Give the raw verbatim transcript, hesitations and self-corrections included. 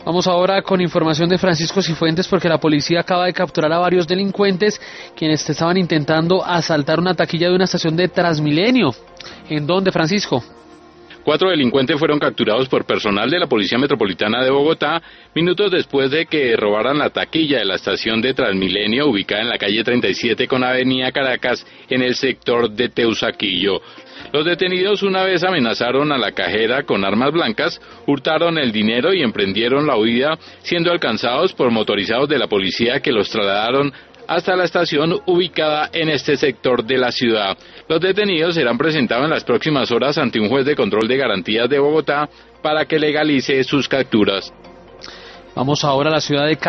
Vamos ahora con información de Francisco Cifuentes, porque la policía acaba de capturar a varios delincuentes quienes estaban intentando asaltar una taquilla de una estación de Transmilenio. ¿En dónde, Francisco? Cuatro delincuentes fueron capturados por personal de la Policía Metropolitana de Bogotá minutos después de que robaran la taquilla de la estación de Transmilenio ubicada en la calle treinta y siete con Avenida Caracas en el sector de Teusaquillo. Los detenidos, una vez amenazaron a la cajera con armas blancas, hurtaron el dinero y emprendieron la huida, siendo alcanzados por motorizados de la policía que los trasladaron hasta la estación ubicada en este sector de la ciudad. Los detenidos serán presentados en las próximas horas ante un juez de control de garantías de Bogotá para que legalice sus capturas. Vamos ahora a la ciudad de Cali.